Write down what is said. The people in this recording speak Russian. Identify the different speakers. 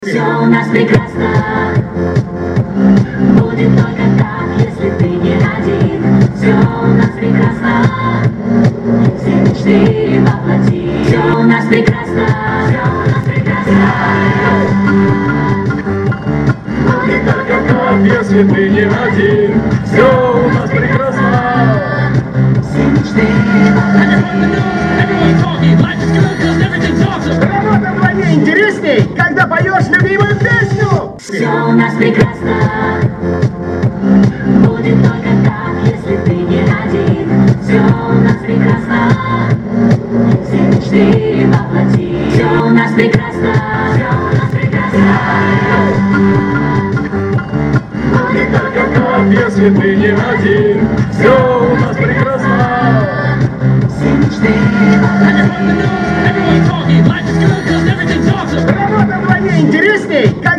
Speaker 1: Все у нас прекрасно, будет только так, если ты не один. Все у нас прекрасно, все мечты воплоти. Все у нас прекрасно, все у нас прекрасно. Будет только так, если ты не один. Все у нас прекрасно, все мечты воплоти.
Speaker 2: Работа вдвойне интересней, когда поешь любимую песню.
Speaker 1: Все у нас прекрасно, будет только так, если ты не один. Все у нас прекрасно, все мечты воплоти. Все у нас прекрасно, все у нас прекрасно. Будет только так, если ты не один. Все у нас прекрасно, все мечты воплоти.
Speaker 2: Работа вдвойне интересней,